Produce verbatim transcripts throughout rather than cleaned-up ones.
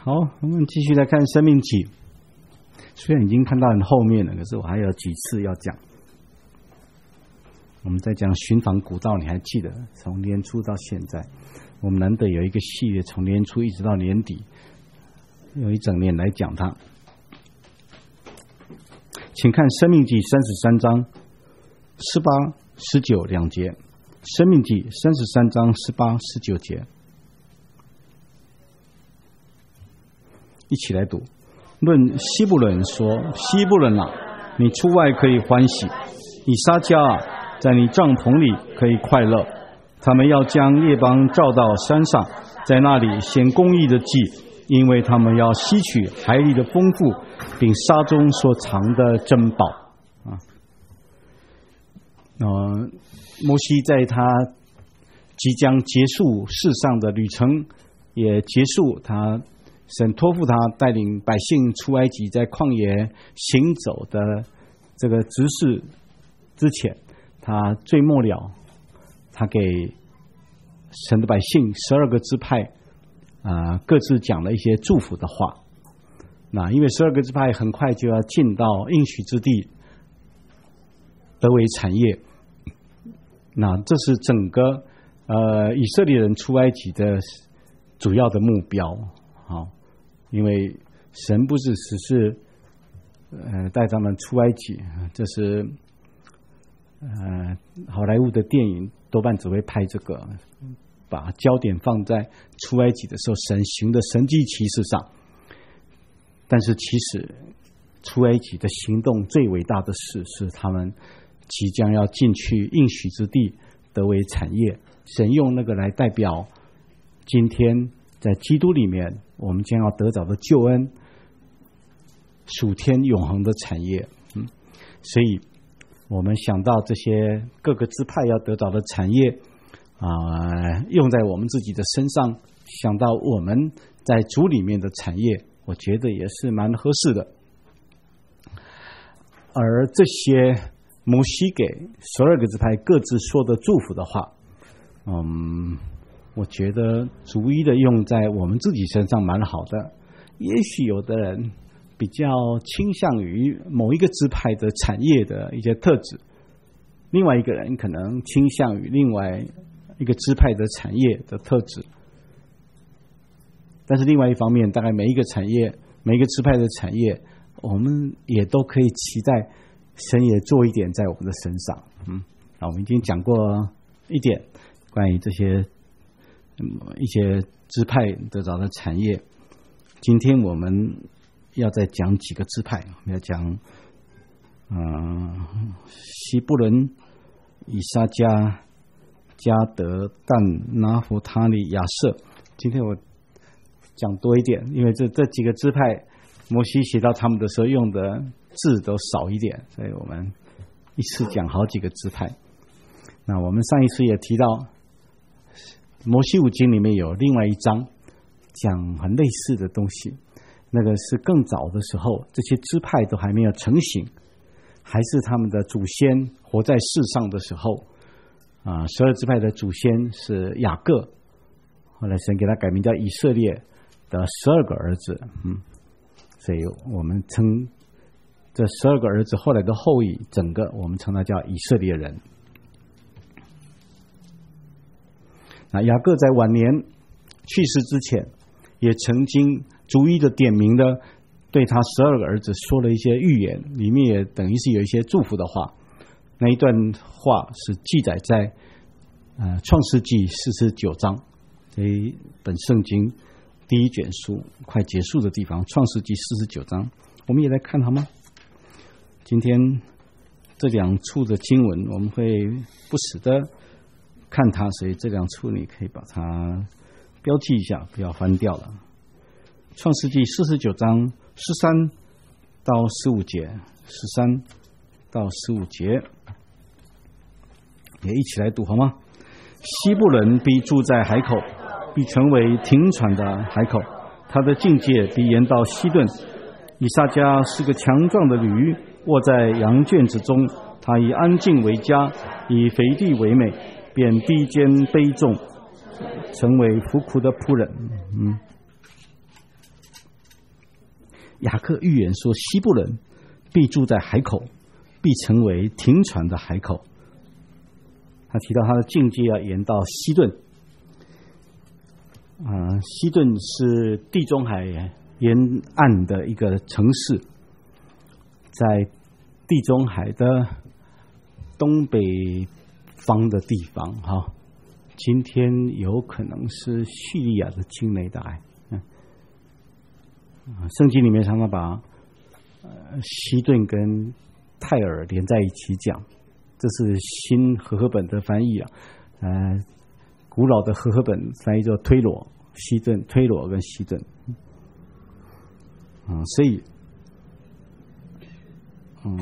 好，我们继续来看《申命记》。虽然已经看到很后面了，可是我还有几次要讲。我们在讲寻访古道，你还记得？从年初到现在，我们难得有一个系列，从年初一直到年底，有一整年来讲它。请看《申命记》三十三章十八、十九两节，《申命记》三十三章十八、十九节，一起来读。论西布伦说：“西布伦啊，你出外可以欢喜；以撒迦啊，在你帐篷里可以快乐。他们要将列邦召到山上，在那里献公义的祭，因为他们要吸取海里的丰富，并沙中所藏的珍宝。”啊，呃，摩西在他即将结束世上的旅程，也结束他神托付他带领百姓出埃及，在旷野行走的这个执事之前，他最末了，他给神的百姓十二个支派啊、呃，各自讲了一些祝福的话。那因为十二个支派很快就要进到应许之地，得为产业。那这是整个呃以色列人出埃及的主要的目标。好，因为神不是只是呃带他们出埃及，这是呃好莱坞的电影多半只会拍这个，把焦点放在出埃及的时候神行的神迹奇事上。但是其实出埃及的行动最伟大的事是他们即将要进去应许之地，得为产业。神用那个来代表今天在基督里面我们将要得着的救恩，属天永恒的产业。嗯，所以我们想到这些各个支派要得着的产业啊、呃，用在我们自己的身上，想到我们在主里面的产业，我觉得也是蛮合适的。而这些摩西给十二个支派各自说的祝福的话，嗯，我觉得逐一的用在我们自己身上蛮好的。也许有的人比较倾向于某一个支派的产业的一些特质，另外一个人可能倾向于另外一个支派的产业的特质。但是另外一方面，大概每一个产业，每一个支派的产业，我们也都可以期待神也做一点在我们的身上。嗯，啊，我们已经讲过一点关于这些、嗯、一些支派得着的产业。今天我们要再讲几个支派，我们要讲嗯，西布伦、以撒迦、迦德、但、拿弗他利、亚设。今天我讲多一点，因为这这几个支派摩西写到他们的时候用的字都少一点，所以我们一次讲好几个支派。那我们上一次也提到摩西五经里面有另外一章讲很类似的东西，那个是更早的时候，这些支派都还没有成型，还是他们的祖先活在世上的时候啊。十二支派的祖先是雅各，后来神给他改名叫以色列的十二个儿子。嗯，所以我们称这十二个儿子后来的后裔，整个我们称他叫以色列人。那雅各在晚年去世之前，也曾经逐一的点名的对他十二个儿子说了一些预言，里面也等于是有一些祝福的话。那一段话是记载在呃创世纪四十九章，这一本圣经第一卷书快结束的地方，创世纪四十九章，我们也来看好吗？今天这两处的经文我们会不时的看它，所以这两处你可以把它标记一下，不要翻掉了。创世纪四十九章十三到十五节，十三到十五节，也一起来读好吗？西布伦必住在海口，必成为停船的海口，他的境界必延到西顿。以撒迦是个强壮的驴，卧在羊圈之中，他以安静为家，以肥地为美，便低肩卑重，成为服苦的仆人。嗯， 雅各预言说，西布伦必住在海口，必成为停船的海口。他提到他的境界要延到西顿，啊、呃，西顿是地中海沿岸的一个城市，在地中海的东北方的地方，哈，今天有可能是叙利亚的境内的海。嗯，圣经里面常常把呃西顿跟泰尔连在一起讲，这是新和合本的翻译啊。呃，古老的和合本翻译作推罗、西顿、推罗跟西顿。嗯，所以，嗯，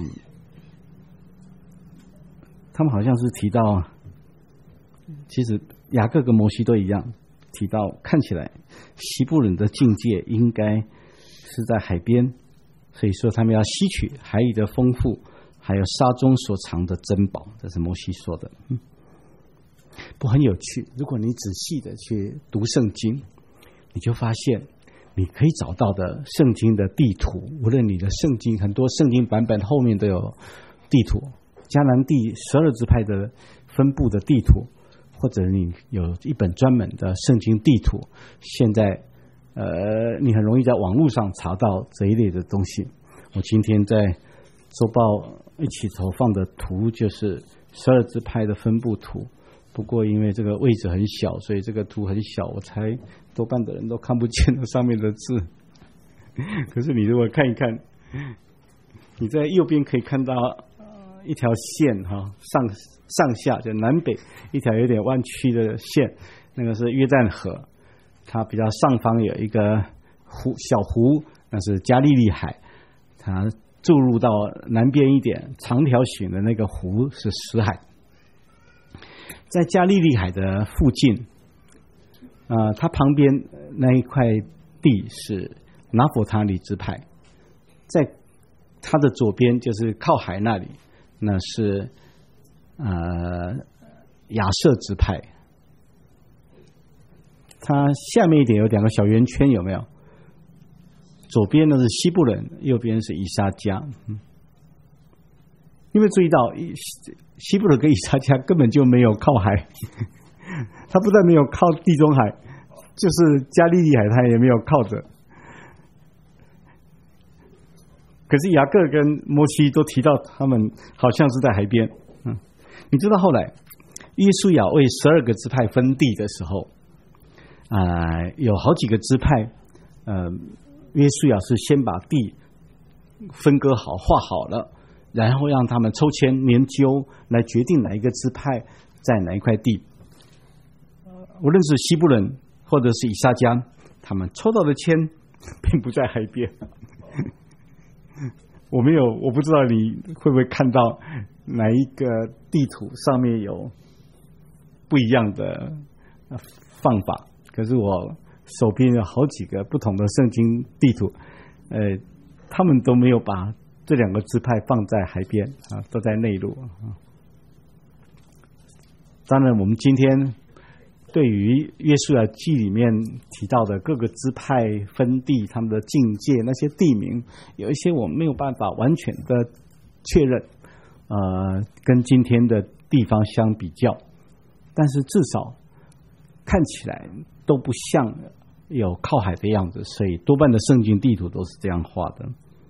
他们好像是提到，其实雅各跟摩西都一样，提到看起来西布伦的境界应该是在海边，所以说他们要吸取海里的丰富，还有沙中所藏的珍宝，这是摩西说的。嗯，不很有趣，如果你仔细的去读圣经，你就发现你可以找到的圣经的地图，无论你的圣经很多圣经版本后面都有地图，迦南地十二支派的分布的地图，或者你有一本专门的圣经地图，现在呃，你很容易在网络上查到这一类的东西。我今天在周报一起投放的图就是十二支派的分布图，不过因为这个位置很小，所以这个图很小，我猜多半的人都看不见了上面的字。可是你如果看一看，你在右边可以看到一条线哈，上上下就南北一条有点弯曲的线，那个是约旦河，它比较上方有一个湖小湖，那是加利利海，它注入到南边一点长条形的那个湖是死海。在加利利海的附近，呃，它旁边那一块地是拿弗他利支派，在它的左边就是靠海那里，那是呃亚设支派。它下面一点有两个小圆圈，有没有？左边呢是西布伦，右边是以撒迦。嗯，有没有注意到西布伦跟以撒迦根本就没有靠海？他不但没有靠地中海，就是加利利海他也没有靠着。可是雅各跟摩西都提到他们好像是在海边。嗯，你知道后来约书亚为十二个支派分地的时候，啊、呃，有好几个支派，呃，约书亚是先把地分割好、划好了，然后让他们抽签研究来决定哪一个支派在哪一块地。无论是西布伦或者是以撒迦，他们抽到的签并不在海边。我没有，我不知道你会不会看到哪一个地图上面有不一样的放法。可是我手边有好几个不同的圣经地图，呃，他们都没有把这两个支派放在海边啊，都在内陆啊。当然，我们今天对于约书亚记里面提到的各个支派分地，他们的境界，那些地名，有一些我们没有办法完全的确认，呃，跟今天的地方相比较，但是至少看起来都不像有靠海的样子，所以多半的圣经地图都是这样画的。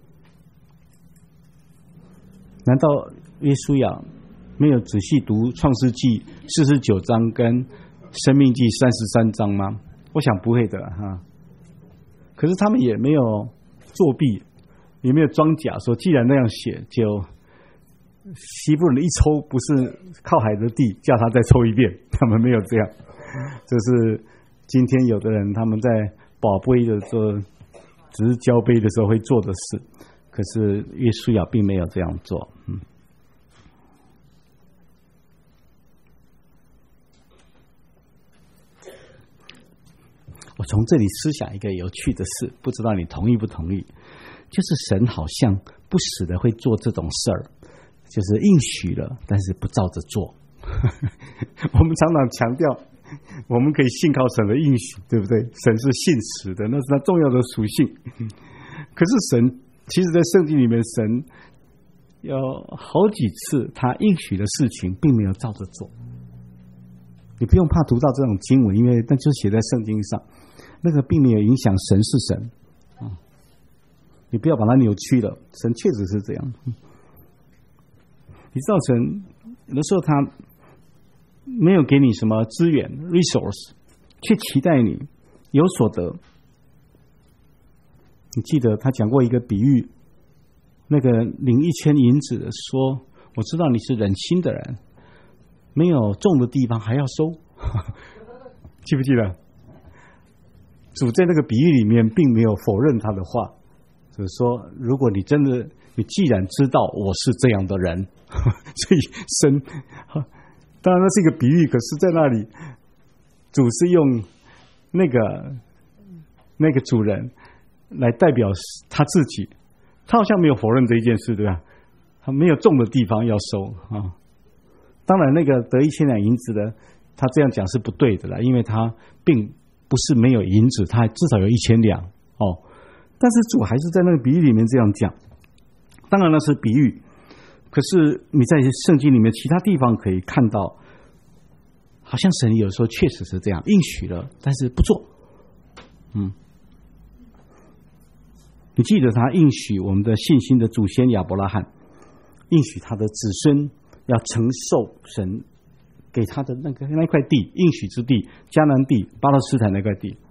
难道约书亚没有仔细读创世纪四十九章跟生命记三十三章吗？我想不会的哈。可是他们也没有作弊，也没有装假，说既然那样写，就西布伦一抽不是靠海的地，叫他再抽一遍，他们没有这样。这是今天有的人他们在宝贝的时候，只是交杯的时候会做的事。可是约书亚并没有这样做。嗯。我从这里思想一个有趣的事，不知道你同意不同意？就是神好像不时的会做这种事儿，就是应许了，但是不照着做。我们常常强调，我们可以信靠神的应许，对不对？神是信实的，那是他重要的属性。 可是神，其实在圣经里面，神有好几次他应许的事情，并没有照着做。你不用怕读到这种经文，因为那就是写在圣经上，那个并没有影响神是神啊。你不要把它扭曲了，神确实是这样。你造成有的时候他没有给你什么资源 resource， 却期待你有所得。你记得他讲过一个比喻，那个领一千银子的说，我知道你是忍心的人，没有种的地方还要收。记不记得？主在那个比喻里面并没有否认他的话，就是说，如果你真的，你既然知道我是这样的人，所以神，当然那是一个比喻，可是在那里，主是用那个那个主人来代表他自己，他好像没有否认这一件事，对吧？他没有种的地方要收啊。当然，那个得一千两银子的，他这样讲是不对的啦，因为他并不是没有银子，他至少有一千两哦。但是主还是在那个比喻里面这样讲，当然那是比喻，可是你在圣经里面其他地方可以看到，好像神有时候确实是这样应许了，但是不做。嗯，你记得他应许我们的信心的祖先亚伯拉罕，应许他的子孙要承受神给他的那个那块地，应许之地，迦南地、巴勒斯坦那块地。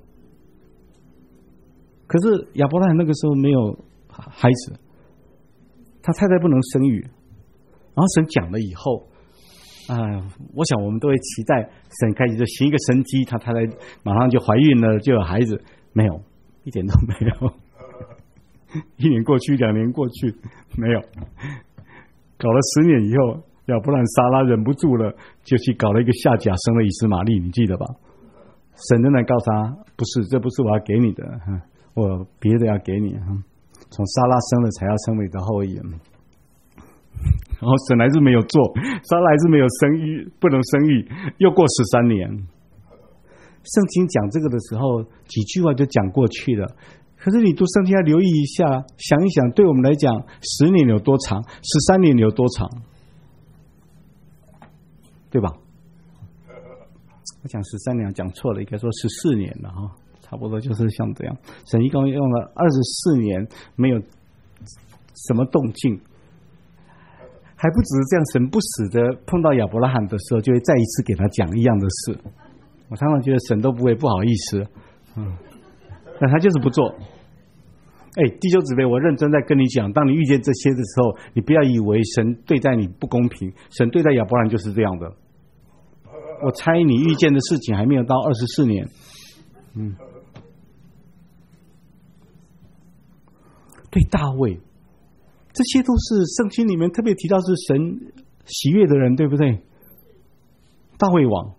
可是亚伯拉罕那个时候没有孩子，他太太不能生育，然后神讲了以后，啊、呃，我想我们都会期待神开始就行一个神迹，他太太马上就怀孕了，就有孩子。没有，一点都没有。一年过去，两年过去，没有。搞了十年以后，亚伯兰撒拉忍不住了，就去搞了一个夏甲，生了以实玛利，你记得吧？神仍然告诉他，不是，这不是我要给你的，我别的要给你。从撒拉生了才要成为你的后裔。然后神还是没有做，撒拉还是没有生育，不能生育，又过十三年。圣经讲这个的时候，几句话就讲过去了。可是你读圣经要留意一下，想一想，对我们来讲，十年有多长，十三年有多长，对吧？我讲十三年讲错了，应该说十四年了哈，差不多就是像这样。神一共用了二十四年，没有什么动静，还不只是这样，神不死的碰到亚伯拉罕的时候，就会再一次给他讲一样的事。我常常觉得神都不会不好意思，嗯，但他就是不做。哎，弟兄姊妹，我认真在跟你讲，当你遇见这些的时候，你不要以为神对待你不公平，神对待亚伯兰就是这样的。我猜你遇见的事情还没有到二十四年，嗯，对大卫，这些都是圣经里面特别提到是神喜悦的人，对不对？大卫王，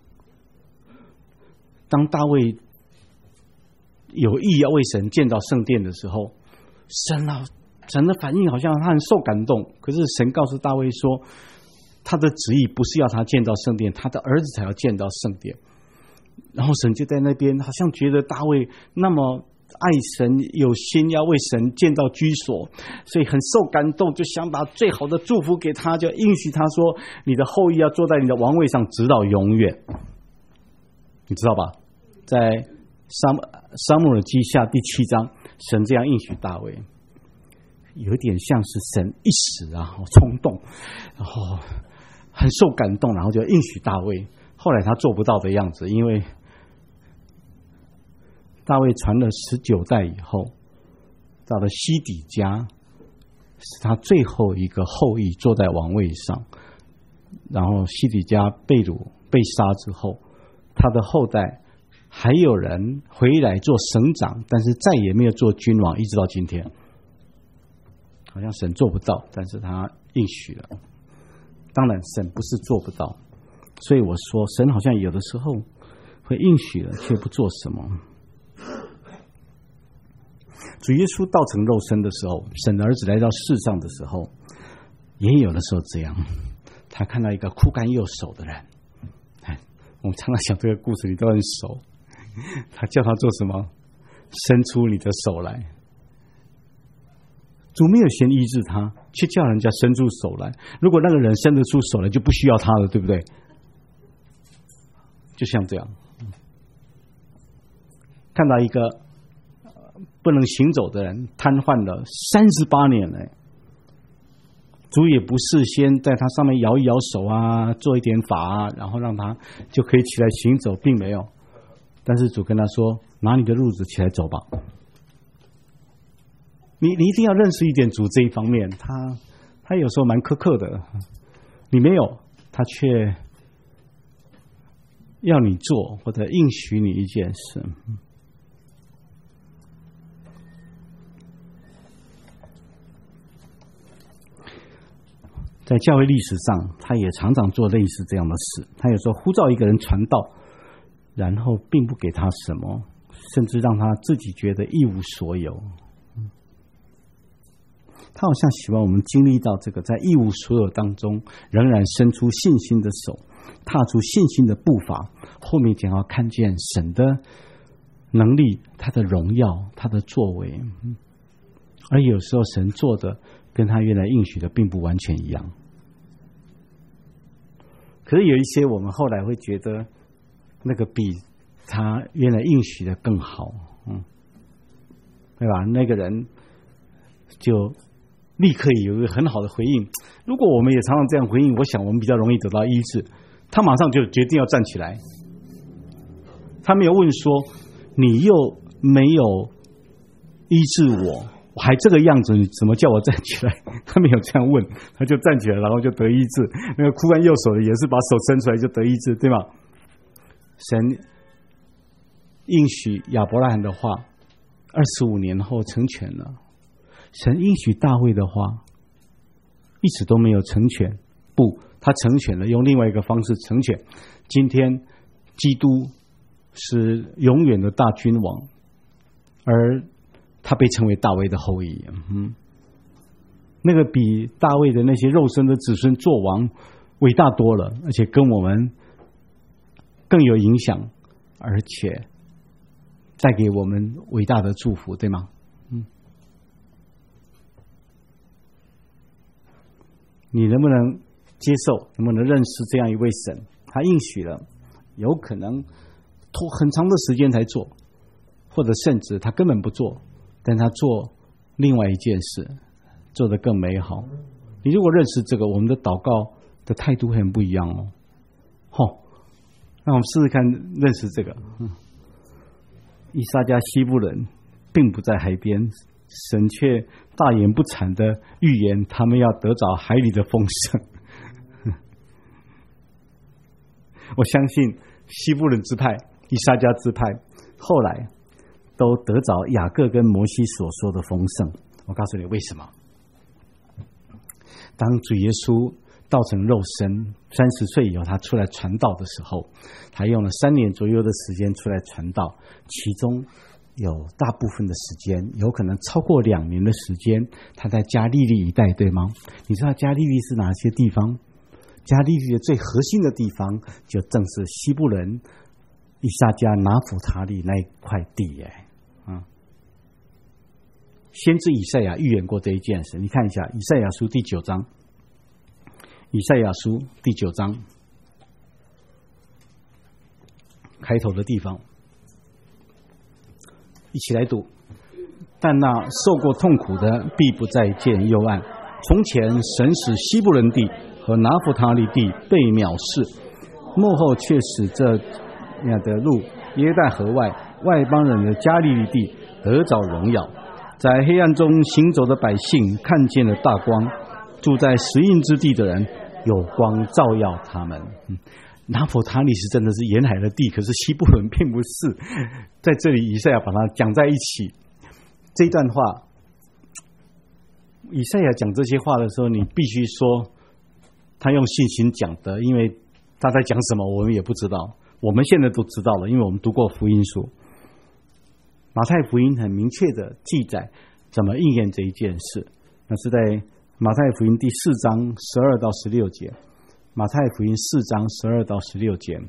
当大卫有意要为神建造圣殿的时候，神啊，神的反应好像他很受感动。可是神告诉大卫说，他的旨意不是要他建造圣殿，他的儿子才要建造圣殿。然后神就在那边好像觉得大卫那么爱神，有心要为神建造居所，所以很受感动，就想把最好的祝福给他，就应许他说，你的后裔要坐在你的王位上直到永远。你知道吧？在撒撒母耳记下第七章，神这样应许大卫，有点像是神一时啊冲动，然后很受感动，然后就应许大卫。后来他做不到的样子，因为大卫传了十九代以后，到了西底家，是他最后一个后裔坐在王位上。然后西底家被掳被杀之后，他的后代还有人回来做省长，但是再也没有做君王，一直到今天。好像神做不到，但是他应许了。当然神不是做不到，所以我说神好像有的时候会应许了却不做什么。主耶稣道成肉身的时候，神的儿子来到世上的时候，也有的时候这样，他看到一个枯干又熟的人，我们常常想这个故事你都很熟，他叫他做什么？伸出你的手来。 主没有先医治他，却叫人家伸出手来。如果那个人伸得出手来，就不需要他了，对不对？就像这样，看到一个不能行走的人瘫痪了三十八年了，主也不是先在他上面摇一摇手啊，做一点法啊，然后让他就可以起来行走，并没有。但是主跟他说：“拿你的褥子起来走吧。”你你一定要认识一点主这一方面，他他有时候蛮苛刻的，你没有，他却要你做或者应许你一件事。在教会历史上，他也常常做类似这样的事。他有时候呼召一个人传道，然后并不给他什么，甚至让他自己觉得一无所有。他好像希望我们经历到这个在一无所有当中，仍然伸出信心的手，踏出信心的步伐，后面将要看见神的能力，他的荣耀，他的作为。而有时候神做的跟他原来应许的并不完全一样。可是有一些我们后来会觉得那个比他原来应许的更好，嗯，对吧？那个人就立刻有一个很好的回应。如果我们也常常这样回应，我想我们比较容易得到医治。他马上就决定要站起来，他没有问说你又没有医治我，我还这个样子，你怎么叫我站起来？他没有这样问，他就站起来，然后就得医治。那个枯干右手的也是把手伸出来就得医治，对吗？神应许亚伯拉罕的话，二十五年后成全了。神应许大卫的话，一直都没有成全，不，他成全了，用另外一个方式成全。今天基督是永远的大君王，而他被称为大卫的后裔。嗯，那个比大卫的那些肉身的子孙做王伟大多了，而且跟我们更有影响，而且带给我们伟大的祝福，对吗？嗯，你能不能接受，能不能认识这样一位神？他应许了，有可能拖很长的时间才做，或者甚至他根本不做，但他做另外一件事，做得更美好。你如果认识这个，我们的祷告的态度会很不一样哦。好，让我们试试看认识这个。嗯，以撒加西布人并不在海边，神却大言不惭的预言他们要得着海里的丰盛。我相信西布人支派、以撒加支派后来都得着雅各跟摩西所说的丰盛。我告诉你为什么？当主耶稣道成肉身，三十岁以后他出来传道的时候，他用了三年左右的时间出来传道，其中有大部分的时间，有可能超过两年的时间，他在加利利一带，对吗？你知道加利利是哪些地方？加利利的最核心的地方，就正是西布人、以撒加、拿弗他利那一块地耶。嗯，先知以赛亚预言过这一件事，你看一下以赛亚书第九章。以赛亚书第九章开头的地方，一起来读。但那受过痛苦的必不再见幽暗。从前神使西布伦地和拿弗他利地被藐视，幕后却使这样的路约旦河外外邦人的加利利地得着荣耀。在黑暗中行走的百姓看见了大光，住在石印之地的人有光照耀他们。嗯，拿弗他利是真的是沿海的地，可是西布伦并不是。在这里以赛亚把它讲在一起。这段话，以赛亚讲这些话的时候，你必须说他用信心讲的，因为他在讲什么我们也不知道，我们现在都知道了，因为我们读过福音书。马太福音很明确的记载怎么应验这一件事，那是在马太福音第四章十二到十六节。马太福音四章十二到十六节，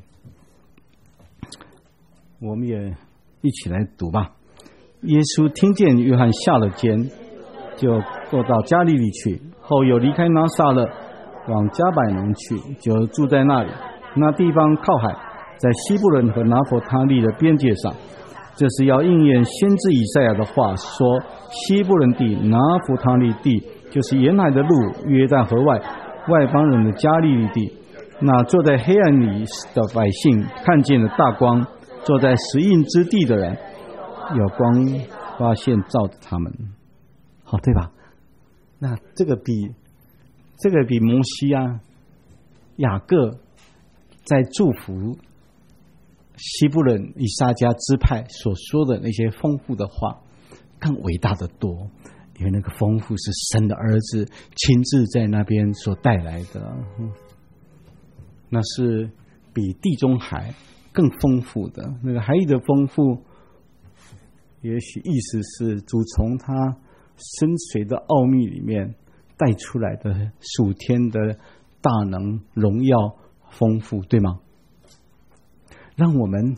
我们也一起来读吧。耶稣听见约翰下了监，就又到加利利去，后又离开拿撒勒，往加百农去，就住在那里。那地方靠海，在西布伦和拿弗他利的边界上。这是要应验先知以赛亚的话，说西布伦地、拿弗他利地，就是沿海的路，约旦河外外邦人的加利利地。那坐在黑暗里的百姓看见了大光，坐在石印之地的人，有光发现照着他们。好，对吧？那这个比这个比摩西啊、雅各在祝福西布伦、以撒迦支派所说的那些丰富的话更伟大的多，因为那个丰富是神的儿子亲自在那边所带来的，那是比地中海更丰富的。那个海里的丰富，也许意思是主从他深邃的奥秘里面带出来的属天的大能、荣耀、丰富，对吗？让我们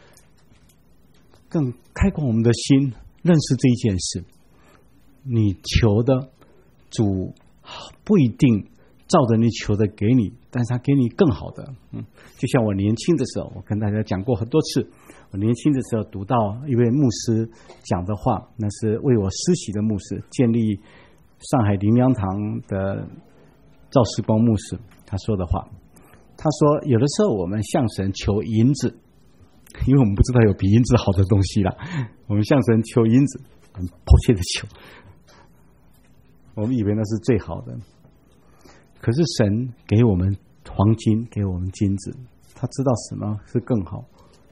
更开阔我们的心，认识这一件事。你求的主不一定照着你求的给你，但是他给你更好的。嗯，就像我年轻的时候，我跟大家讲过很多次，我年轻的时候读到一位牧师讲的话，那是为我施洗的牧师，建立上海灵粮堂的赵世光牧师他说的话。他说有的时候我们向神求银子，因为我们不知道有比银子好的东西啦，我们向神求银子，很迫切的求，我们以为那是最好的。可是神给我们黄金，给我们金子，他知道什么是更好，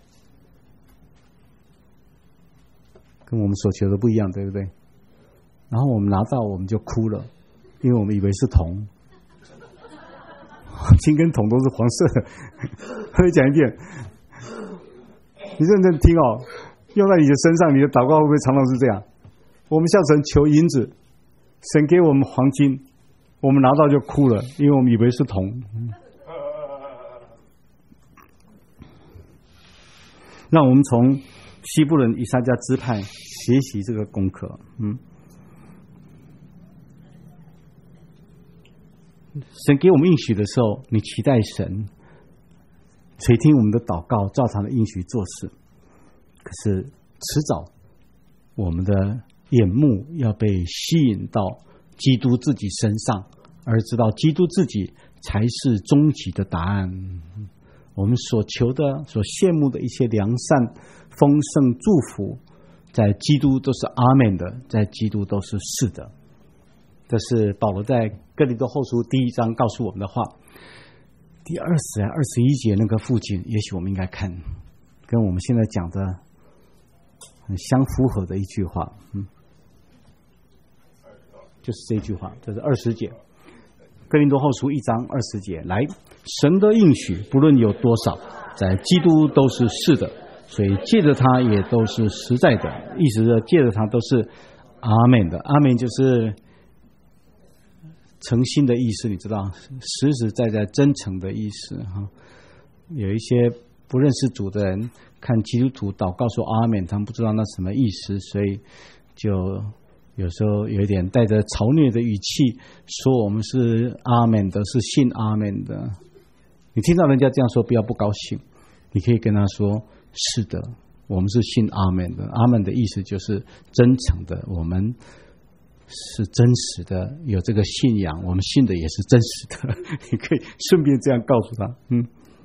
跟我们所求的不一样，对不对？然后我们拿到我们就哭了，因为我们以为是铜，金跟铜都是黄色的。再讲一遍，你认真听哦，用在你的身上，你的祷告会不会常常是这样？我们向神求银子，神给我们黄金，我们拿到就哭了，因为我们以为是铜。让我们从西布伦、以撒迦支派学习这个功课。嗯，神给我们应许的时候，你期待神垂听我们的祷告，照他的应许做事。可是迟早，我们的眼目要被吸引到基督自己身上，而知道基督自己才是终极的答案。我们所求的、所羡慕的一些良善、丰盛、祝福，在基督都是阿们的，在基督都是是的。这是保罗在哥林多后书第一章告诉我们的话。第二十、二十一节那个附近，也许我们应该看，跟我们现在讲的很相符合的一句话，嗯，就是这句话，这是二十节。哥林多后书一章二十节，来，神的应许不论有多少，在基督都是是的，所以借着他也都是实在的，意思是借着他都是阿们的。阿们就是诚心的意思，你知道，实实在在真诚的意思哈。有一些不认识主的人看基督徒祷告说阿们，他们不知道那什么意思，所以就有时候有一点带着嘲谑的语气说我们是阿们的，是信阿们的。你听到人家这样说，不要不高兴，你可以跟他说是的，我们是信阿们的。阿们的意思就是真诚的，我们是真实的，有这个信仰，我们信的也是真实的。你可以顺便这样告诉他，嗯，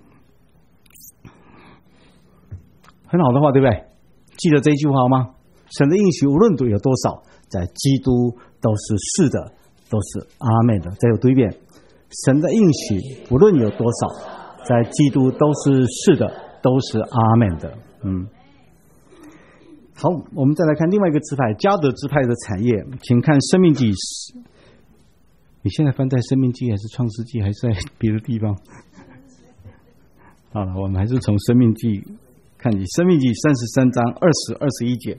很好的话，对不对？记得这一句话吗？神的应许无论有多少，在基督都是是的，都是阿们的。再有读一遍，神的应许无论有多少，在基督都是是的，都是阿们的。嗯。好，我们再来看另外一个支派，迦得支派的产业，请看申命记。你现在翻在申命记还是创世纪还是在别的地方？好了，我们还是从申命记看起。申命记三十三章二十、二十一节。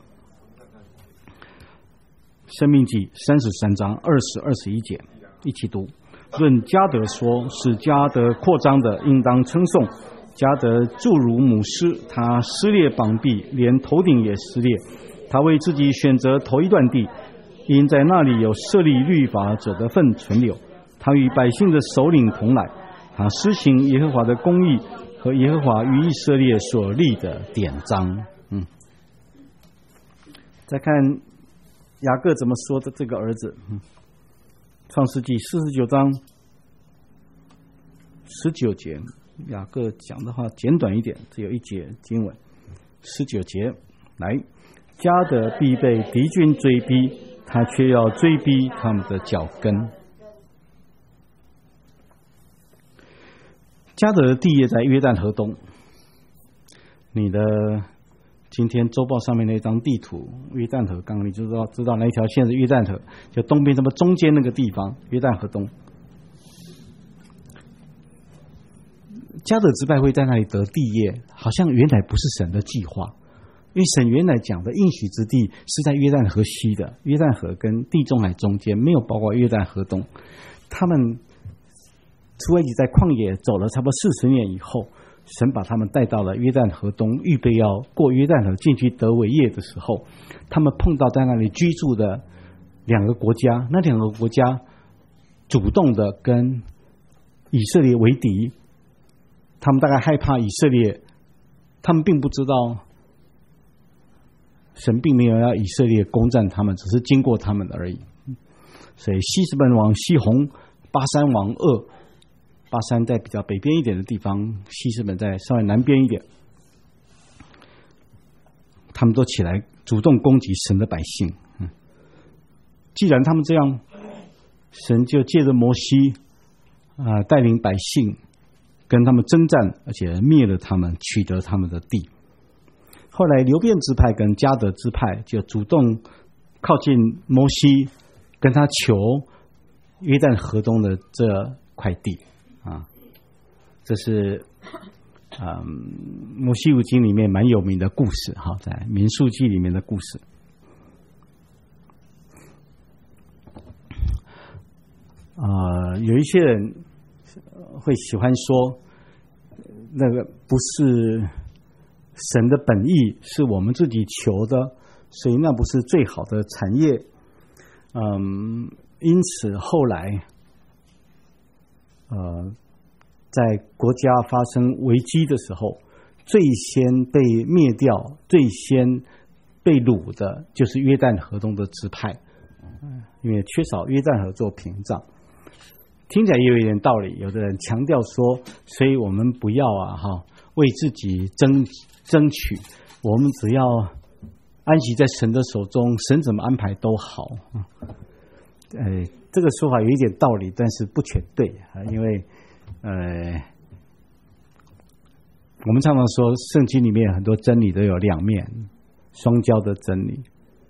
申命记三十三章二十、二十一节，一起读。论迦得说，是迦得扩张的，应当称颂。迦得诸如母狮，他撕裂膀臂，连头顶也撕裂。他为自己选择头一段地， 因在那里有设立律法者的份存留。他与百姓的首领同来，他施行耶和华的公义和耶和华与以色列所立的典章。嗯，再看雅各怎么说的这个儿子。嗯，创世纪四十九章十九节，雅各讲的话简短一点，只有一节经文。十九节，来，迦得必被敌军追逼，他却要追逼他们的脚跟。迦得的地业在约旦河东。你的今天周报上面那张地图，约旦河刚你就知道知道那一条线是约旦河，就东边什么中间那个地方，约旦河东。迦得支派会在那里得地业，好像原来不是神的计划，因为神原来讲的应许之地是在约旦河西的，约旦河跟地中海中间，没有包括约旦河东。他们出埃及在旷野走了差不多四十年以后，神把他们带到了约旦河东，预备要过约旦河进去得为业的时候，他们碰到在那里居住的两个国家，那两个国家主动的跟以色列为敌。他们大概害怕以色列，他们并不知道神并没有要以色列攻占他们，只是经过他们而已。所以西什本王西宏，巴珊王噩，巴珊在比较北边一点的地方，西什本在稍微南边一点，他们都起来主动攻击神的百姓。嗯，既然他们这样，神就借着摩西啊、呃、带领百姓跟他们征战，而且灭了他们，取得他们的地。后来流便支派跟迦得支派就主动靠近摩西，跟他求约旦河东的这块地啊，这是嗯摩西五经里面蛮有名的故事哈，在民数记里面的故事。啊、呃，有一些人会喜欢说，那个不是神的本意，是我们自己求的，所以那不是最好的产业。嗯，因此后来，呃，在国家发生危机的时候，最先被灭掉、最先被掳的，就是约旦河东的支派，因为缺少约旦河做屏障。听起来也有一点道理，有的人强调说，所以我们不要啊哈，为自己争争取，我们只要安息在神的手中，神怎么安排都好。呃，这个说法有一点道理，但是不全对啊，因为呃，我们常常说圣经里面很多真理都有两面，双交的真理。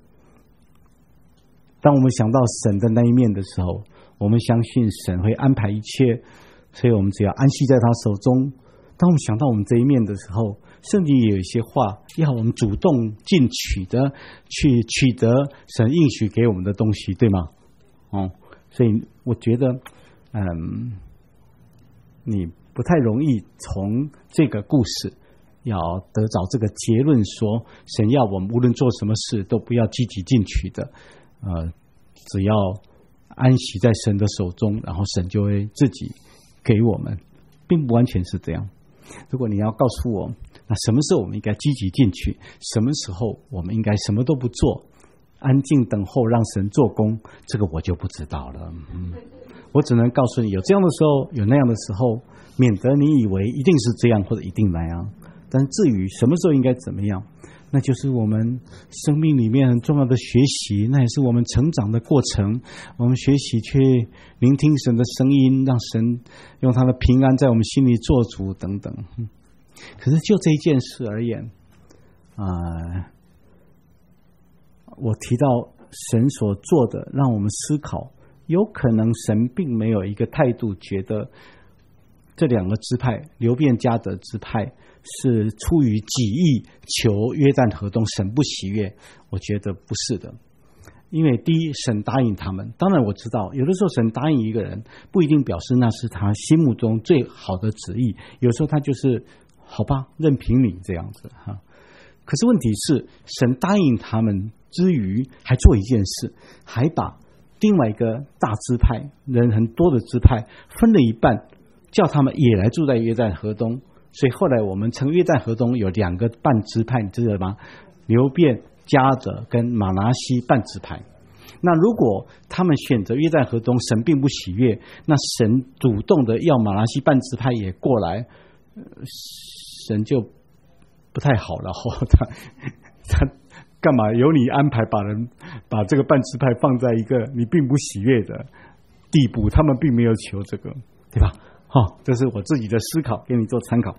当我们想到神的那一面的时候，我们相信神会安排一切，所以我们只要安息在他手中。当我们想到我们这一面的时候，圣经也有一些话要我们主动进取的去取得神应许给我们的东西，对吗？哦，所以我觉得嗯，你不太容易从这个故事要得着这个结论，说神要我们无论做什么事都不要积极进取的，呃，只要安息在神的手中，然后神就会自己给我们，并不完全是这样。如果你要告诉我，那什么时候我们应该积极进取，什么时候我们应该什么都不做，安静等候让神做工，这个我就不知道了。嗯，我只能告诉你，有这样的时候，有那样的时候，免得你以为一定是这样或者一定那样。但是至于什么时候应该怎么样，那就是我们生命里面很重要的学习，那也是我们成长的过程。我们学习去聆听神的声音，让神用他的平安在我们心里做主等等。可是就这一件事而言，啊、呃，我提到神所做的，让我们思考，有可能神并没有一个态度，觉得这两个支派流便迦得支派是出于己意求约旦河东，神不喜悦。我觉得不是的，因为第一，神答应他们。当然我知道有的时候神答应一个人不一定表示那是他心目中最好的旨意，有时候他就是好吧，任凭你这样子哈。可是问题是，神答应他们之余，还做一件事，还把另外一个大支派人很多的支派分了一半，叫他们也来住在约旦河东。所以后来我们称约旦河东有两个半支派，你知道吗？流便、迦得跟马拿西半支派。那如果他们选择约旦河东，神并不喜悦，那神主动的要马拿西半支派也过来，神就不太好了。他他干嘛由你安排把人把这个半支派放在一个你并不喜悦的地步？他们并没有求这个，对吧？好，这是我自己的思考，给你做参考。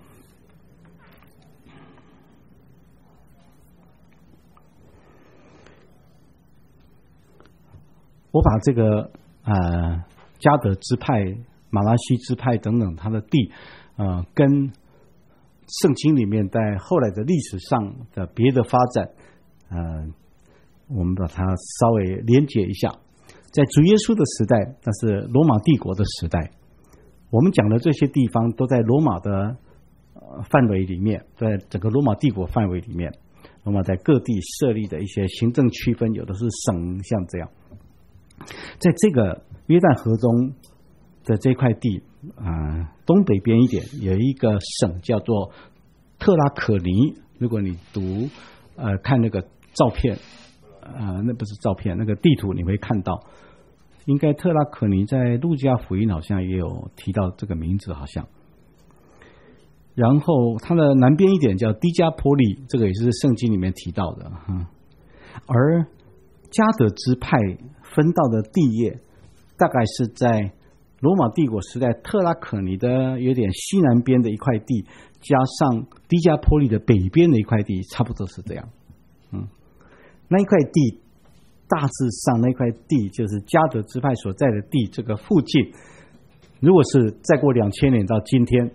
我把这个呃迦得支派、马拉西支派等等他的地，呃，跟圣经里面在后来的历史上的别的发展，呃，我们把它稍微连结一下。在主耶稣的时代，那是罗马帝国的时代，我们讲的这些地方都在罗马的呃范围里面，在整个罗马帝国范围里面，罗马在各地设立的一些行政区分，有的是省，像这样。在这个约旦河中的这块地啊、呃，东北边一点有一个省叫做特拉可尼。如果你读呃看那个照片，呃，那不是照片，那个地图你会看到，应该特拉可尼在路加福音好像也有提到这个名字，好像。然后它的南边一点叫低加波利，这个也是圣经里面提到的哈。而迦得支派分到的地业，大概是在罗马帝国时代特拉可尼的有点西南边的一块地，加上低加波利的北边的一块地，差不多是这样。嗯，那一块地大致上那块地就是迦得支派所在的地，这个附近，如果是再过两千年到今天，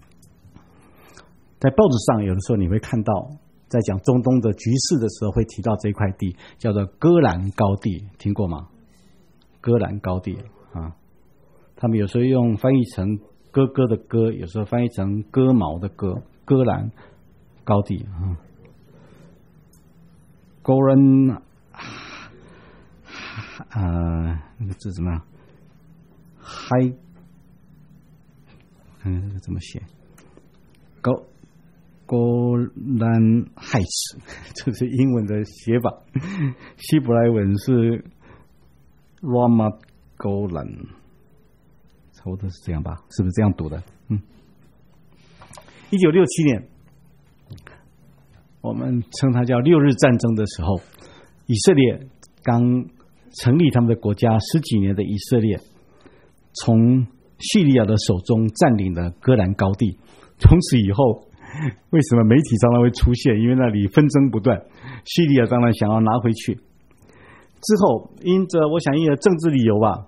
在报纸上有的时候你会看到，在讲中东的局势的时候会提到这一块地，叫做戈兰高地，听过吗？戈兰高地啊，他们有时候用翻译成哥哥的哥，有时候翻译成割毛的割，戈兰高地啊。Golan 啊，那个字怎么样？嗨，看这个怎么写？高。Golan Heights， 这是英文的写法，希伯来文是 Ramat Golan， 差不多是这样吧？是不是这样读的？嗯，一九六七年，我们称它叫六日战争的时候，以色列刚成立他们的国家十几年的以色列，从叙利亚的手中占领了戈兰高地，从此以后。为什么媒体常常会出现？因为那里纷争不断，叙利亚当然想要拿回去。之后，因着我想因为政治理由吧，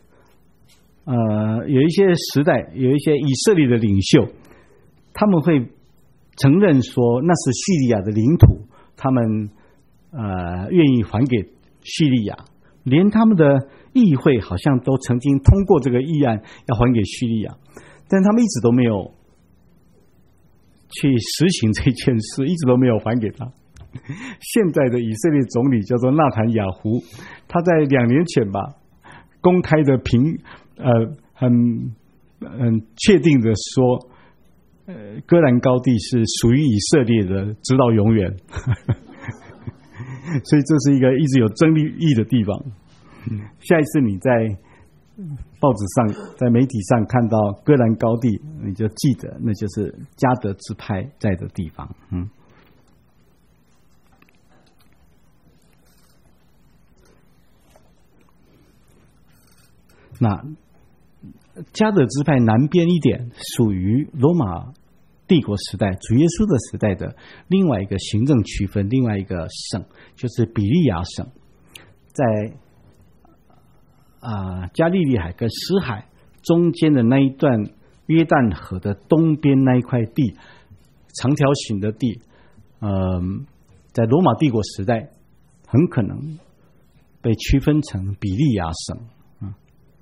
呃，有一些时代，有一些以色列的领袖，他们会承认说那是叙利亚的领土，他们呃愿意还给叙利亚，连他们的议会好像都曾经通过这个议案要还给叙利亚，但他们一直都没有。去实行这件事，一直都没有还给他。现在的以色列总理叫做纳坦雅胡，他在两年前吧，公开的评呃很很确定的说，呃，戈兰高地是属于以色列的，直到永远。所以这是一个一直有争议的地方。下一次你在报纸上、在媒体上看到戈兰高地，你就记得那就是迦得支派在的地方。嗯，那迦得支派南边一点，属于罗马帝国时代、主耶稣的时代的另外一个行政区分，另外一个省就是比利亚省，在。啊，加利利海跟死海中间的那一段约旦河的东边那一块地，长条形的地，呃，在罗马帝国时代很可能被区分成比利亚省。嗯，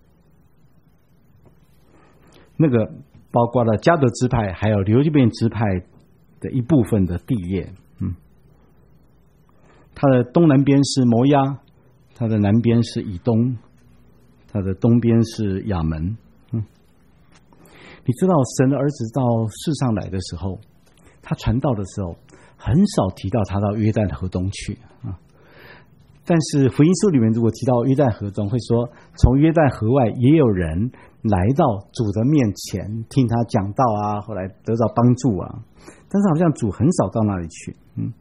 那个包括了迦得支派还有流便支派的一部分的地业。嗯， 它的东南边是摩押，它的南边是以东，它的东边是亚门。嗯，你知道神的儿子到世上来的时候，他传道的时候很少提到他到约旦河东去啊。但是福音书里面如果提到约旦河中，会说从约旦河外也有人来到主的面前听他讲道啊，后来得到帮助啊。但是好像主很少到那里去。嗯，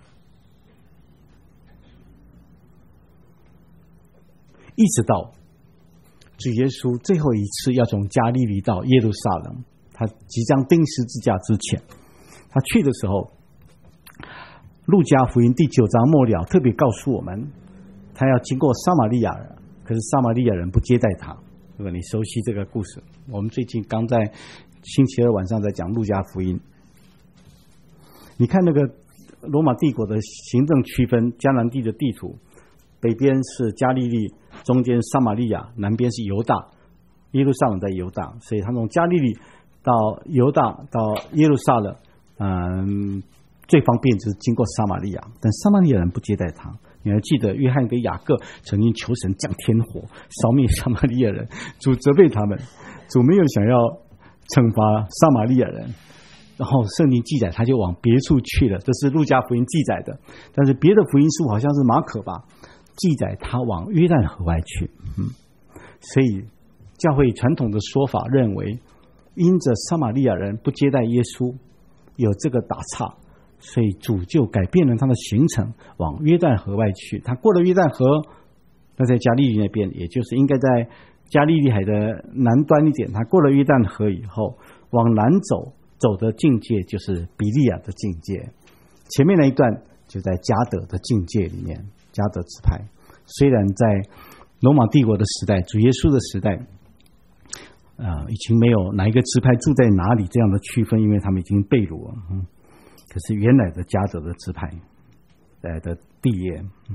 一直到主耶稣最后一次要从加利利到耶路撒冷，他即将钉十字架之前，他去的时候，路加福音第九章末了特别告诉我们，他要经过撒玛利亚人，可是撒玛利亚人不接待他。如果你熟悉这个故事，我们最近刚在星期二晚上在讲路加福音。你看那个罗马帝国的行政区分，迦南地的地图，北边是加利利，中间撒玛利亚，南边是犹大，耶路撒冷在犹大，所以他从加利利到犹大到耶路撒冷，嗯，最方便就是经过撒玛利亚，但撒玛利亚人不接待他。你还记得约翰跟雅各曾经求神降天火烧灭撒玛利亚人，主责备他们，主没有想要惩罚撒玛利亚人，然后圣经记载他就往别处去了，这是路加福音记载的。但是别的福音书好像是马可吧，记载他往约旦河外去。嗯，所以教会传统的说法认为，因着撒玛利亚人不接待耶稣，有这个打岔，所以主就改变了他的行程，往约旦河外去。他过了约旦河，那在加利利那边，也就是应该在加利利海的南端一点。他过了约旦河以后，往南走，走的境界就是比利亚的境界。前面那一段就在迦得的境界里面，迦得支派。虽然在罗马帝国的时代，主耶稣的时代，呃，已经没有哪一个支派住在哪里这样的区分，因为他们已经被掳了。嗯，可是原来的迦得的支派，呃的地业，嗯，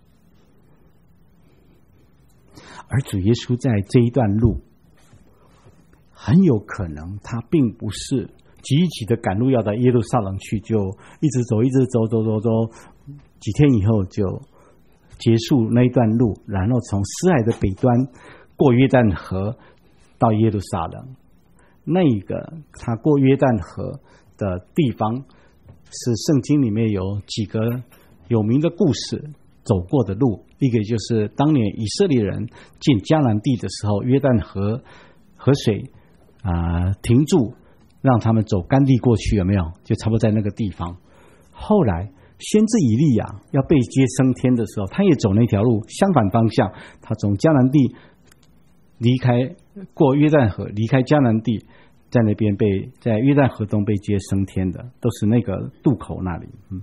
而主耶稣在这一段路，很有可能他并不是急急的赶路要到耶路撒冷去，就一直走一直走走走走，几天以后就结束那一段路，然后从死海的北端过约旦河到耶路撒冷。那个他过约旦河的地方，是圣经里面有几个有名的故事走过的路。一个就是当年以色列人进迦南地的时候，约旦河河水啊、呃、停住，让他们走干地过去，有没有？就差不多在那个地方。后来先知以利亚要被接升天的时候，他也走那条路，相反方向，他从迦南地离开，过约旦河，离开迦南地，在那边被在约旦河东被接升天的，都是那个渡口那里。嗯，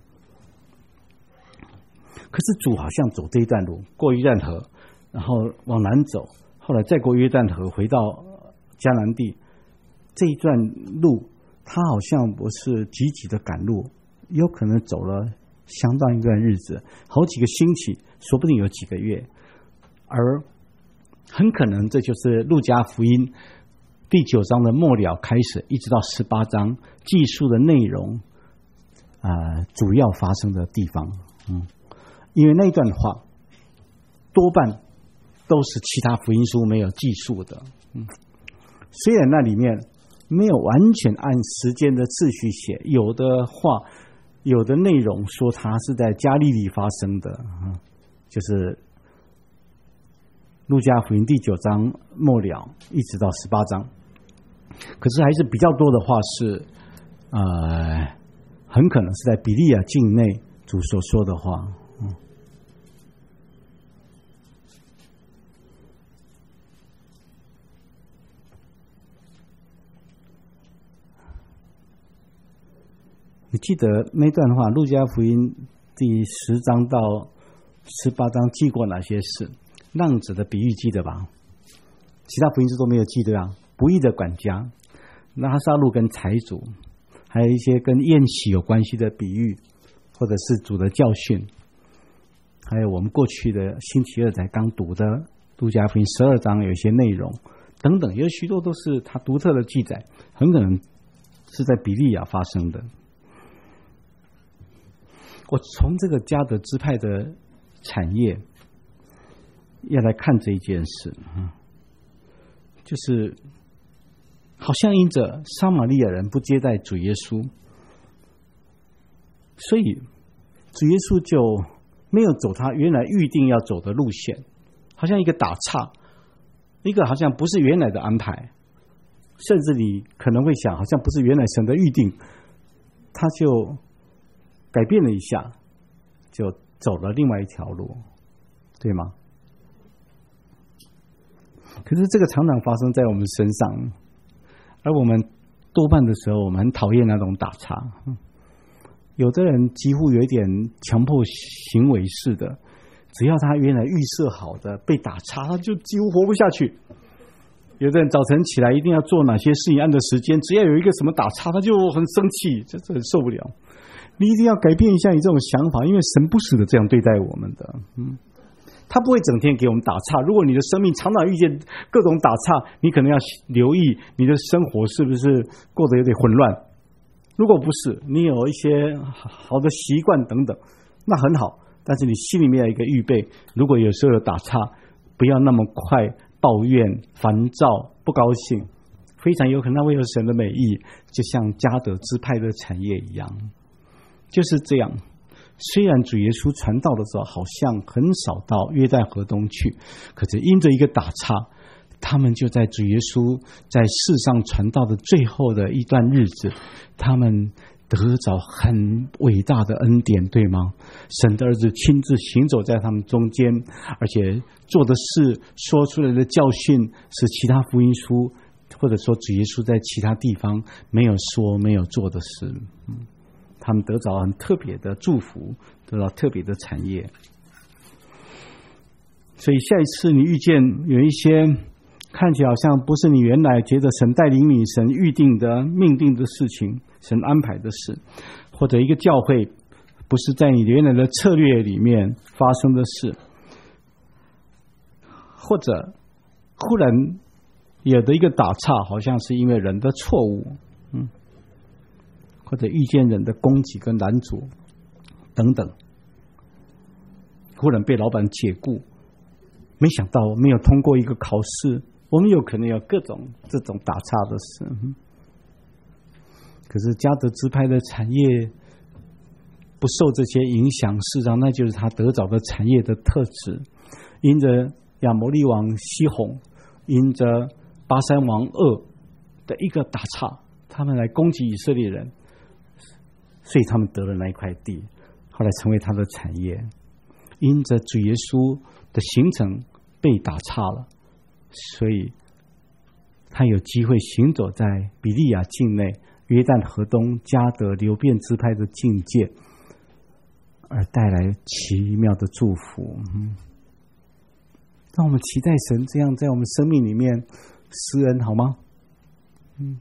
可是主好像走这一段路，过约旦河，然后往南走，后来再过约旦河回到迦南地，这一段路他好像不是急急的赶路，有可能走了相当一段日子，好几个星期，说不定有几个月，而很可能这就是路加福音第九章的末了开始，一直到十八章记述的内容啊、呃，主要发生的地方。嗯，因为那段话多半都是其他福音书没有记述的。嗯，虽然那里面没有完全按时间的次序写，有的话有的内容说它是在加利利发生的，嗯，就是路加福音第九章末了一直到十八章，可是还是比较多的话是呃，很可能是在比利亚境内主所说的话。嗯，你记得那段话，路加福音第十章到十八章记过哪些事？浪子的比喻记得吧？其他福音书都没有记，对吧？不义的管家、拉撒路跟财主，还有一些跟宴席有关系的比喻，或者是主的教训，还有我们过去的星期二才刚读的路加福音十二章有一些内容等等，有许多都是他独特的记载，很可能是在比利亚发生的。 我从这个迦得支派的产业要来看这一件事，就是好像因着撒玛利亚人不接待主耶稣，所以主耶稣就没有走他原来预定要走的路线，好像一个打岔，一个好像不是原来的安排，甚至你可能会想，好像不是原来神的预定，他就改变了一下，就走了另外一条路，对吗？可是这个常常发生在我们身上，而我们多半的时候，我们很讨厌那种打岔。有的人几乎有一点强迫行为似的，只要他原来预设好的被打岔，他就几乎活不下去。有的人早晨起来一定要做哪些事情，按照时间，只要有一个什么打岔，他就很生气，这这很受不了。你一定要改变一下你这种想法，因为神不是的这样对待我们的，嗯，他不会整天给我们打岔。如果你的生命常常遇见各种打岔，你可能要留意你的生活是不是过得有点混乱。如果不是，你有一些好的习惯等等，那很好，但是你心里面有一个预备，如果有时候有打岔，不要那么快抱怨、烦躁、不高兴，非常有可能会有神的美意，就像迦得支派的产业一样，就是这样。虽然主耶稣传道的时候好像很少到约旦河东去，可是因着一个打岔，他们就在主耶稣在世上传道的最后的一段日子，他们得着很伟大的恩典，对吗？神的儿子亲自行走在他们中间，而且做的事、说出来的教训是其他福音书或者说主耶稣在其他地方没有说没有做的事。嗯，他们得着很特别的祝福，得到特别的产业。所以下一次你遇见有一些看起来好像不是你原来觉得神带领你、神预定的命定的事情，神安排的事，或者一个教会不是在你原来的策略里面发生的事，或者忽然有的一个打岔，好像是因为人的错误，嗯，或者遇见人的攻击跟拦阻等等，忽然被老板解雇，没想到没有通过一个考试，我们有可能有各种这种打岔的事。可是迦得支派的产业不受这些影响，事实上那就是他得着的产业的特质。因着亚摩利王西宏，因着巴珊王噩的一个打岔，他们来攻击以色列人，所以他们得了那一块地，后来成为他的产业。因着主耶稣的行程被打岔了，所以他有机会行走在比利亚境内、约旦河东、迦得流便支派的境界，而带来奇妙的祝福。嗯，让我们期待神这样在我们生命里面施恩，好吗？嗯。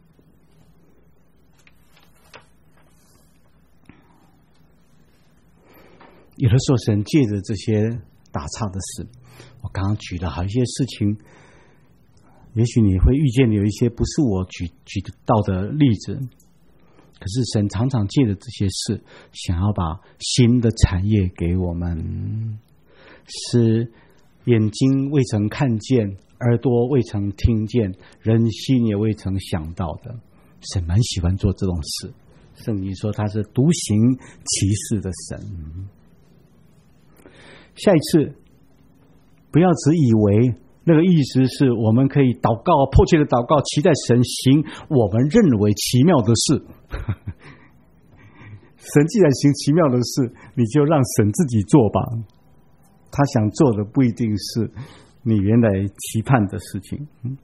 有的时候神借着这些打岔的事，我刚刚举了好一些事情，也许你会遇见有一些不是我举举到的例子，可是神常常借着这些事，想要把新的产业给我们，使眼睛未曾看见，耳朵未曾听见，人心也未曾想到的。神蛮喜欢做这种事，圣经说他是独行其事的神。下一次不要只以为那个意思是我们可以祷告，迫切的祷告，期待神行我们认为奇妙的事。神既然行奇妙的事，你就让神自己做吧，他想做的不一定是你原来期盼的事情。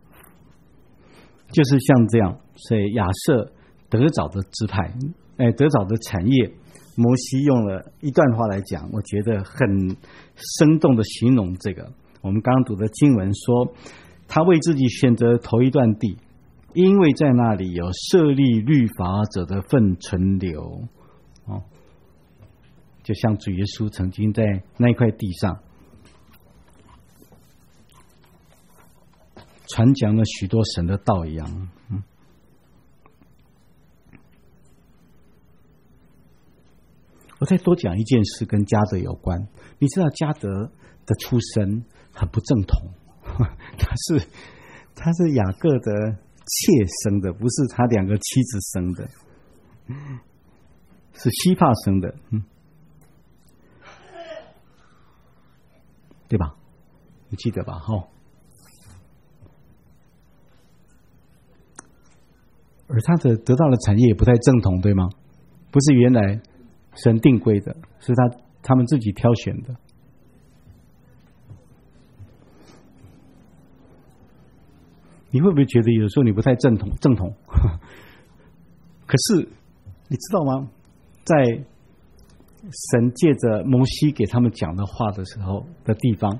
就是像这样，所以亚设得着的支派，哎，得着的产业，摩西用了一段话来讲，我觉得很生动的形容这个。我们刚刚读的经文说，他为自己选择头一段地，因为在那里有设立律法者的份存留。哦，就像主耶稣曾经在那一块地上传讲了许多神的道一样。嗯， 我再多讲一件事跟迦得有关。你知道迦得的出身很不正统，他是他是雅各的妾生的，不是他两个妻子生的，是希帕生的，嗯，对吧？你记得吧？哈、哦。而他的得到的产业也不太正统，对吗？不是原来神定规的，是他他们自己挑选的。你会不会觉得有时候你不太正统？正统，可是你知道吗？在神借着摩西给他们讲的话的时候的地方，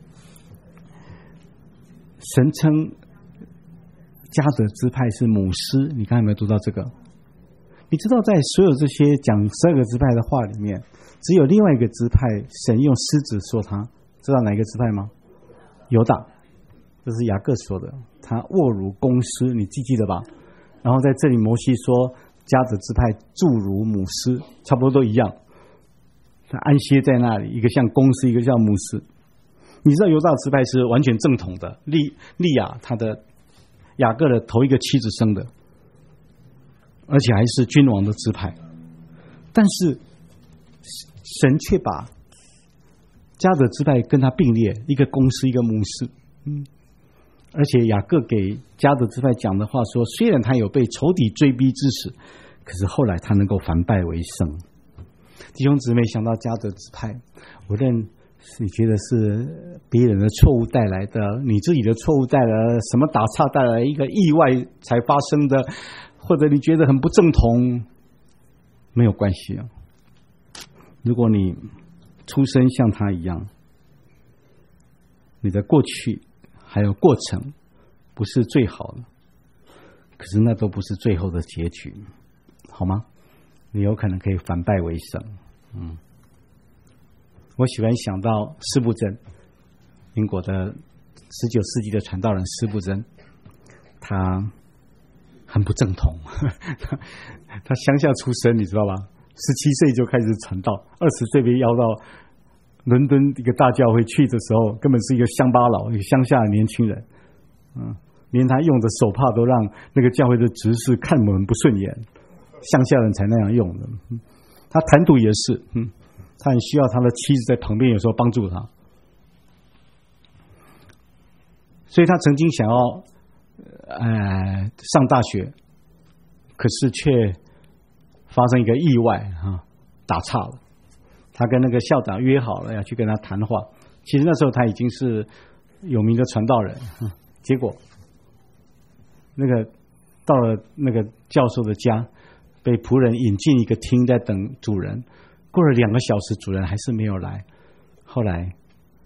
神称迦得支派是母狮，你刚才有没有读到这个？你知道在所有这些讲十二个支派的话里面，只有另外一个支派神用狮子说他，知道哪一个支派吗？犹大，这是雅各说的，他卧如公狮，你记记得吧？然后在这里摩西说迦得支派住如母狮，差不多都一样，他安歇在那里，一个像公狮，一个像母狮。你知道犹大支派是完全正统的，利利亚他的雅各的头一个妻子生的，而且还是君王的支派，但是神却把迦得支派跟他并列，一个公狮，一个母狮。嗯，而且雅各给迦得支派讲的话说，虽然他有被仇敌追逼之时，可是后来他能够反败为胜。弟兄姊妹，想到迦得支派，无论你觉得是别人的错误带来的，你自己的错误带来的，什么打岔带来一个意外才发生的，或者你觉得很不正统，没有关系啊。如果你出生像他一样，你的过去还有过程不是最好的，可是那都不是最后的结局，好吗？你有可能可以反败为胜。嗯，我喜欢想到司布真，英国的十九世纪的传道人司布真，他很不正统，他, 他乡下出身，你知道吧？十七岁就开始传道，二十岁被邀到伦敦一个大教会去的时候，根本是一个乡巴佬，一个乡下的年轻人。嗯，连他用的手帕都让那个教会的执事看我们不顺眼，乡下人才那样用的。嗯，他谈吐也是，嗯，他很需要他的妻子在旁边，有时候帮助他。所以他曾经想要呃上大学，可是却发生一个意外啊，打岔了。他跟那个校长约好了要去跟他谈话，其实那时候他已经是有名的传道人，结果那个到了那个教授的家，被仆人引进一个厅在等主人，过了两个小时主人还是没有来，后来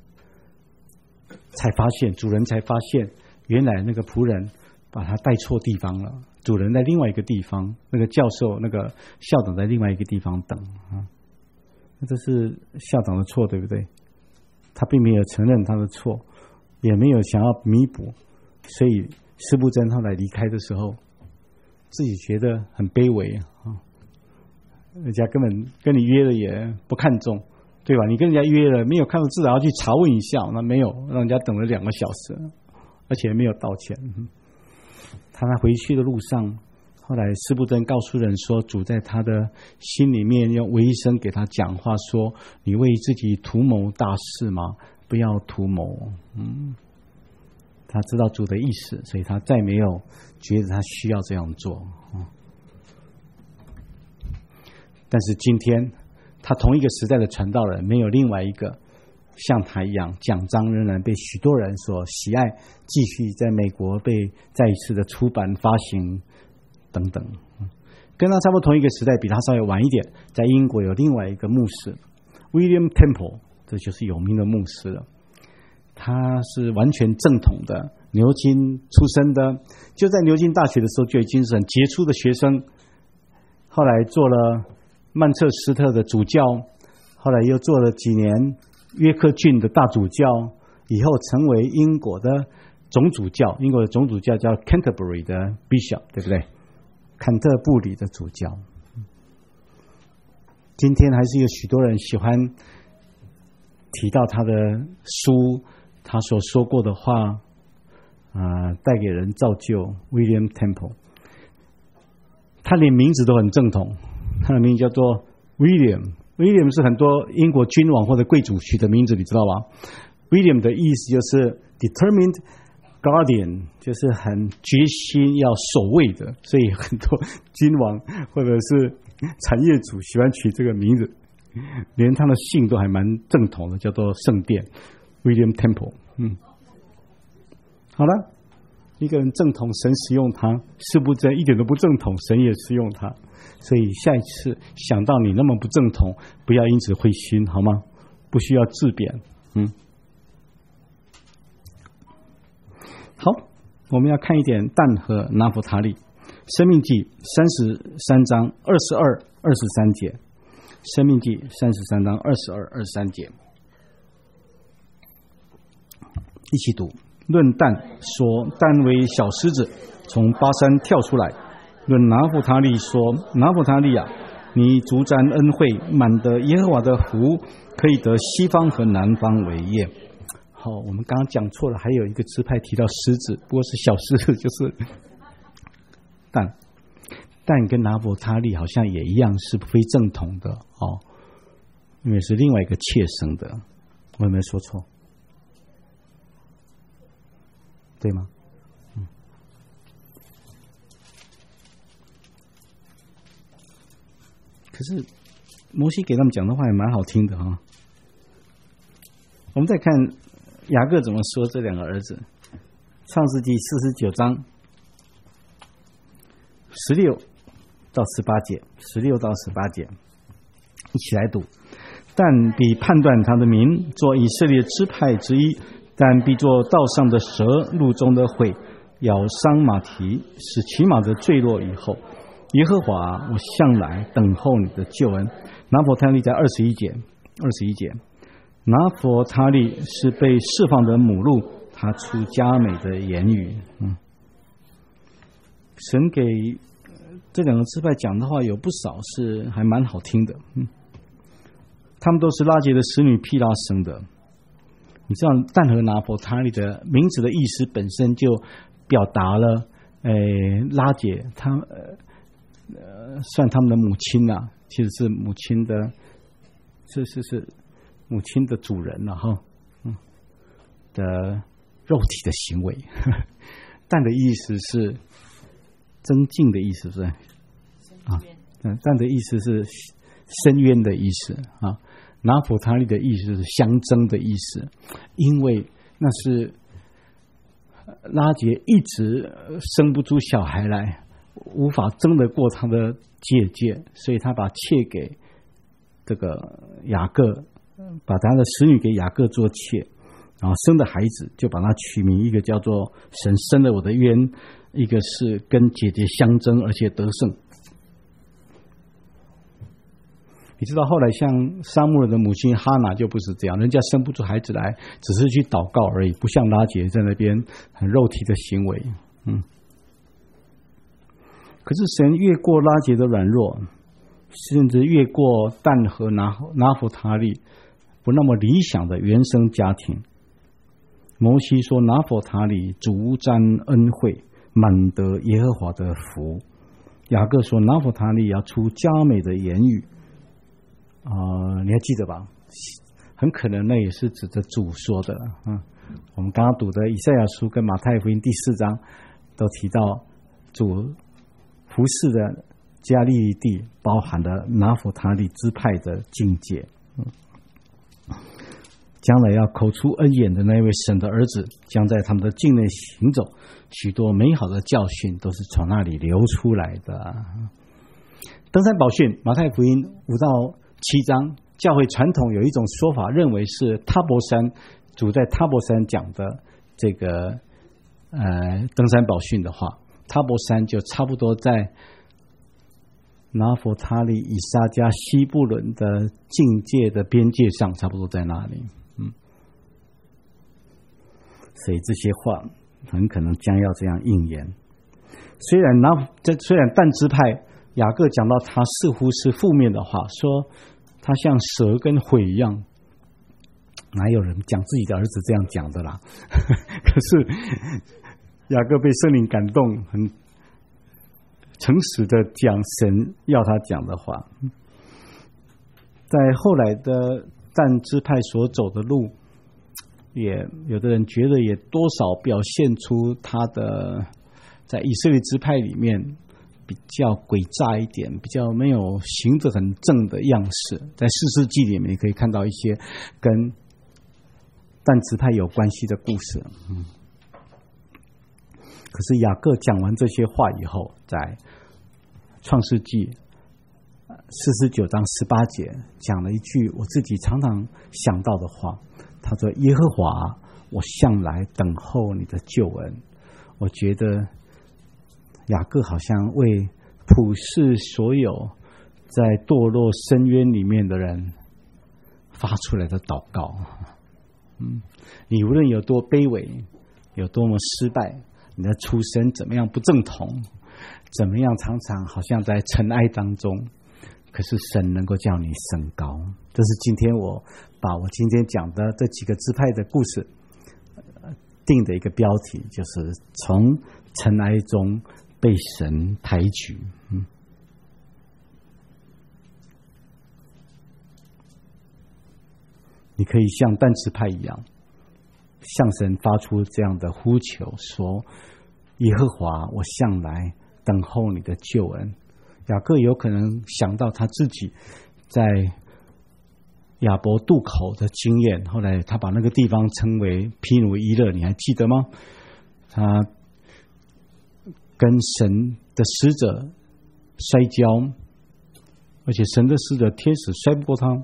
才发现主人才发现原来那个仆人把他带错地方了，主人在另外一个地方，那个教授那个校长在另外一个地方等啊。这是校长的错，对不对？他并没有承认他的错，也没有想要弥补，所以司布真后来离开的时候，自己觉得很卑微啊，人家根本跟你约了也不看重，对吧？你跟人家约了，没有看到，至少要去查问一下，那没有，让人家等了两个小时，而且没有道歉。他在回去的路上，后来司布真告诉人说，主在他的心里面用微声给他讲话说，你为自己图谋大事吗？不要图谋。嗯，他知道主的意思，所以他再没有觉得他需要这样做。嗯，但是今天他同一个时代的传道人，没有另外一个像他一样，讲章仍然被许多人所喜爱，继续在美国被再一次的出版发行等等。跟他差不多同一个时代，比他稍微晚一点，在英国有另外一个牧师 William Temple， 这就是有名的牧师了。他是完全正统的牛津出身的，就在牛津大学的时候就已经是很杰出的学生，后来做了曼彻斯特的主教，后来又做了几年约克郡的大主教，以后成为英国的总主教，英国的总主教叫 Canterbury 的 Bishop， 对不对？坎特布里的主教。 今天还是有许多人喜欢提到他的书，他所说过的话，啊、呃，带给人造就。William Temple， 他连名字都很正统，他的名字叫做 William。William 是很多英国君王或者贵族取的名字，你知道吗？ William 的意思就是 determined guardian， 就是很决心要守卫的，所以很多君王或者是产业主喜欢取这个名字，连他的姓都还蛮正统的，叫做圣殿 William Temple。 嗯，好了，一个人正统，神使用他；是不真，一点都不正统，神也使用他。所以下一次想到你那么不正统，不要因此灰心，好吗？不需要自贬。嗯，好，我们要看一点但和拿弗他利。生命记三十三章二十二、二十三节。生命记三十三章二十二、二十三节，一起读。论但说，但为小狮子从巴山跳出来。论拿弗他利说，拿弗他利啊，你足沾恩惠，满得耶和华的福，可以得西方和南方为业。好，我们刚刚讲错了，还有一个支派提到狮子，不过是小狮子，就是但但跟拿弗他利好像也一样是非正统的哦，因为是另外一个妾生的，我有没有说错？对吗？嗯。可是摩西给他们讲的话也蛮好听的哈、哦。我们再看雅各怎么说这两个儿子。创世纪四十九章十六到十八节，十六到十八节，一起来读。但必判断他的民，做以色列支派之一。但必作道上的蛇，路中的悔，咬伤马蹄，使骑马的坠落以后，耶和华，我向来等候你的救恩。拿弗他利在二十一节，二十一节，拿弗他利是被释放的母鹿，他出佳美的言语。嗯，神给这两个支派讲的话有不少是还蛮好听的。嗯，他们都是拉结的使女毗拉生的。你知道但和拿弗他利的名字的意思本身就表达了，呃，拉结他呃算他们的母亲啊，其实是母亲的，是是是母亲的主人了、啊、哈，嗯的肉体的行为。但的意思是增进的意思，是不是啊？嗯，但的意思是深渊的意思啊。拿弗他利的意思是相争的意思，因为那是拉结一直生不出小孩来，无法争得过他的姐姐，所以他把妾给这个雅各，把他的使女给雅各做妾，然后生的孩子就把他取名，一个叫做神生了我的冤，一个是跟姐姐相争而且得胜。你知道后来像撒母耳的母亲哈拿就不是这样，人家生不出孩子来，只是去祷告而已，不像拉结在那边很肉体的行为。嗯，可是神越过拉结的软弱，甚至越过但和拿拿弗他利不那么理想的原生家庭。摩西说拿弗他利足沾恩惠，满得耶和华的福。雅各说拿弗他利要出佳美的言语。啊、呃，你还记得吧？很可能那也是指着主说的。嗯，我们刚刚读的以赛亚书跟马太福音第四章都提到主服侍的加利利地包含了拿弗他利支派的境界。嗯，将来要口出恩言的那位神的儿子将在他们的境内行走，许多美好的教训都是从那里流出来的。登山宝训，马太福音五到七章，教会传统有一种说法，认为是塔伯山，主在塔伯山讲的这个呃登山宝训的话，塔伯山就差不多在拿弗他利、以撒加、西布伦的境界的边界上，差不多在那里。嗯，所以这些话很可能将要这样应验。虽然拿这虽然但支派雅各讲到他似乎是负面的话，说他像蛇跟鬼一样。哪有人讲自己的儿子这样讲的啦？可是雅各被圣灵感动，很诚实的讲神要他讲的话。在后来的但支派所走的路，也有的人觉得也多少表现出他的在以色列支派里面比较诡诈一点，比较没有行得很正的样式。在士师记里面也可以看到一些跟但支派有关系的故事。嗯，可是雅各讲完这些话以后，在创世纪四十九章十八节讲了一句我自己常常想到的话，他说：耶和华，我向来等候你的救恩。我觉得雅各好像为普世所有在堕落深渊里面的人发出来的祷告。嗯，你无论有多卑微，有多么失败，你的出身怎么样不正统，怎么样常常好像在尘埃当中，可是神能够叫你升高。这是今天我把我今天讲的这几个支派的故事定的一个标题，就是从尘埃中被神抬举。嗯，你可以像但支派一样，向神发出这样的呼求，说：耶和华，我向来等候你的救恩。雅各有可能想到他自己在亚伯渡口的经验，后来他把那个地方称为毗努伊勒，你还记得吗？他跟神的使者摔跤，而且神的使者天使摔不过他，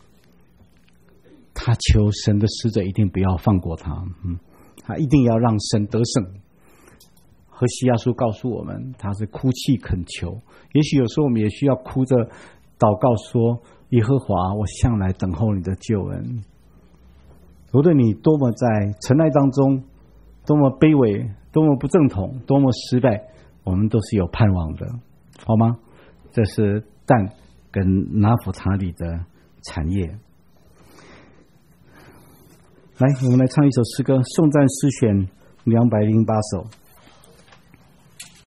他求神的使者一定不要放过他，嗯，他一定要让神得胜。何西阿书告诉我们，他是哭泣恳求。也许有时候我们也需要哭着祷告说：耶和华，我向来等候你的救恩。无论你多么在尘埃当中，多么卑微，多么不正统，多么失败，我们都是有盼望的，好吗？这是但跟拿弗他利的产业。来，我们来唱一首诗歌，颂赞诗选两百零八首。